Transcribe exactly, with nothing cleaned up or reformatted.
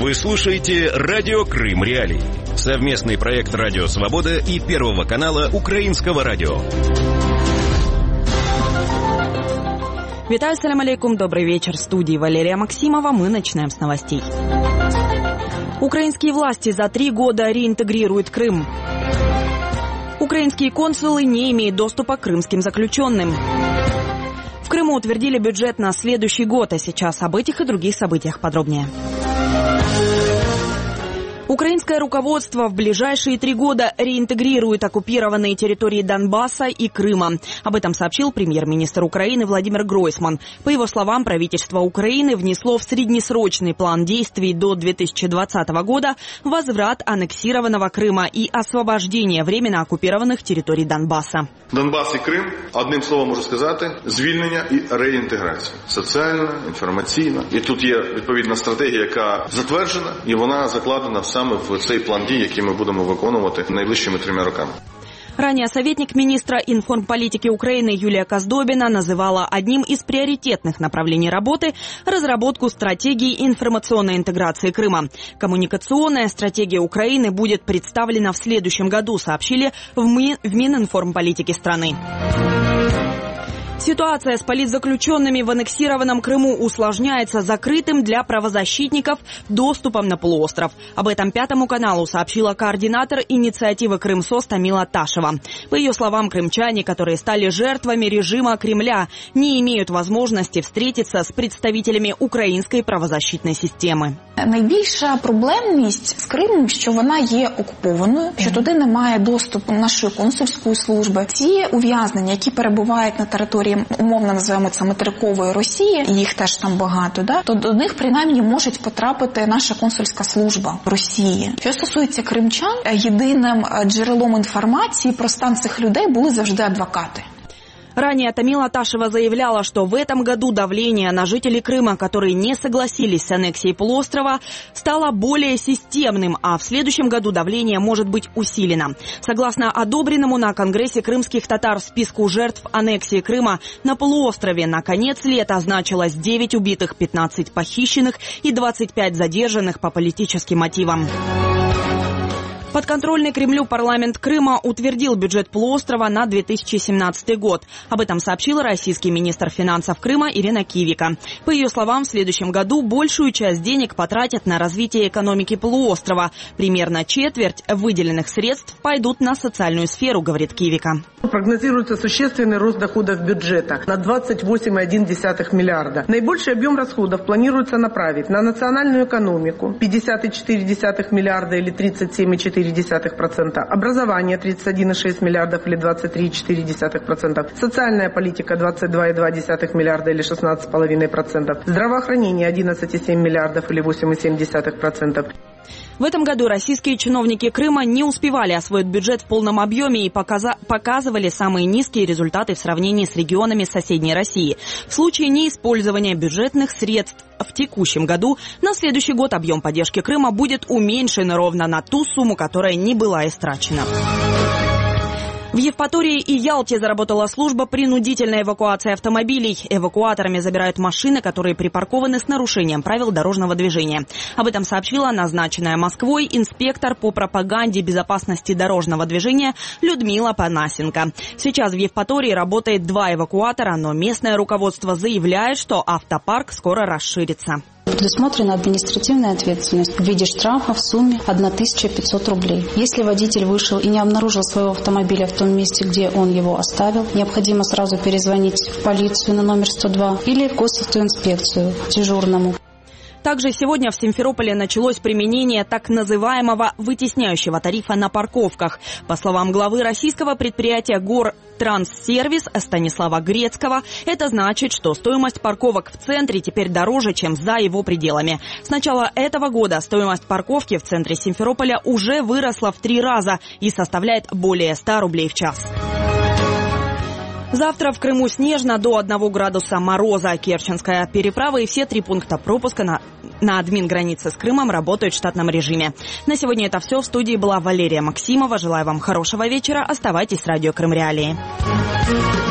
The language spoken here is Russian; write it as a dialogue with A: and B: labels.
A: Вы слушаете «Радио Крым Реалии». Совместный проект «Радио Свобода» и Первого канала Украинского радио.
B: Витаю, салям алейкум, добрый вечер. В студии Валерия Максимова. Мы начинаем с новостей. Украинские власти за три года реинтегрируют Крым. Украинские консулы не имеют доступа к крымским заключенным. В Крыму утвердили бюджет на следующий год, а сейчас об этих и других событиях подробнее. Украинское руководство в ближайшие три года реинтегрирует оккупированные территории Донбасса и Крыма. Об этом сообщил премьер-министр Украины Владимир Гройсман. По его словам, правительство Украины внесло в среднесрочный план действий до две тысячи двадцатого года возврат аннексированного Крыма и освобождение временно оккупированных территорий Донбасса.
C: Донбас і Крим, одним словом можу сказати, звільнення і реінтеграція. Соціальна, інформаційна. І тут є відповідна стратегія, яка затверджена, і вона закладена саме в цей план дій, який ми будемо виконувати найближчими трьома роками.
B: Ранее советник министра информполитики Украины Юлия Коздобина называла одним из приоритетных направлений работы разработку стратегии информационной интеграции Крыма. Коммуникационная стратегия Украины будет представлена в следующем году, сообщили в Мининформполитике страны. Ситуация с политзаключенными в аннексированном Крыму усложняется закрытым для правозащитников доступом на полуостров. Об этом Пятому каналу сообщила координатор инициативы «Крымсос» Тамила Ташева. По ее словам, крымчане, которые стали жертвами режима Кремля, не имеют возможности встретиться с представителями української правозащитної системи.
D: Найбільша проблемність з Кримом, що вона є окупованою, що туди немає доступу нашої консульської служби. Ті ув'язнення, які перебувають на території, умовно називаємо це материкової Росії, їх теж там багато, да? То до них принаймні може потрапити наша консульська служба Росії. Що стосується кримчан, єдиним джерелом інформації про стан цих людей були завжди адвокати.
B: Ранее Тамила Ташева заявляла, что в этом году давление на жителей Крыма, которые не согласились с аннексией полуострова, стало более системным, а в следующем году давление может быть усилено. Согласно одобренному на Конгрессе крымских татар списку жертв аннексии Крыма, на полуострове на конец лета значилось девять убитых, пятнадцать похищенных и двадцать пять задержанных по политическим мотивам. Подконтрольный Кремлю парламент Крыма утвердил бюджет полуострова на две тысячи семнадцатый год. Об этом сообщил российский министр финансов Крыма Ирина Кивика. По ее словам, в следующем году большую часть денег потратят на развитие экономики полуострова. Примерно четверть выделенных средств пойдут на социальную сферу, говорит Кивика.
E: Прогнозируется существенный рост доходов бюджета на двадцать восемь целых одна десятая миллиарда. Наибольший объем расходов планируется направить на национальную экономику пятьдесят целых четыре десятых миллиарда или тридцать семь целых четыре десятых процента, образование тридцать один целых шесть миллиардов или двадцать три целых четыре десятых процента, социальная политика двадцать два целых два десятых миллиарда или шестнадцать целых пять десятых процента, здравоохранение одиннадцать целых семь миллиардов или восемь целых семь десятых процента.
B: В этом году российские чиновники Крыма не успевали освоить бюджет в полном объеме и показа- показывали самые низкие результаты в сравнении с регионами соседней России. В случае неиспользования бюджетных средств в текущем году на следующий год объем поддержки Крыма будет уменьшен ровно на ту сумму, которая не была истрачена. В Евпатории и Ялте заработала служба принудительной эвакуации автомобилей. Эвакуаторами забирают машины, которые припаркованы с нарушением правил дорожного движения. Об этом сообщила назначенная Москвой инспектор по пропаганде безопасности дорожного движения Людмила Панасенко. Сейчас в Евпатории работает два эвакуатора, но местное руководство заявляет, что автопарк скоро расширится.
F: Предусмотрена административная ответственность в виде штрафа в сумме тысяча пятьсот рублей. Если водитель вышел и не обнаружил своего автомобиля в том месте, где он его оставил, необходимо сразу перезвонить в полицию на номер сто два или в госавтоинспекцию дежурному.
B: Также сегодня в Симферополе началось применение так называемого вытесняющего тарифа на парковках. По словам главы российского предприятия «Гортранссервис» Станислава Грецкого, это значит, что стоимость парковок в центре теперь дороже, чем за его пределами. С начала этого года стоимость парковки в центре Симферополя уже выросла в три раза и составляет более ста рублей в час. Завтра в Крыму снежно до одного градуса мороза. Керченская переправа и все три пункта пропуска на, на админгранице с Крымом работают в штатном режиме. На сегодня это все. В студии была Валерия Максимова. Желаю вам хорошего вечера. Оставайтесь с радио Крым Реалии.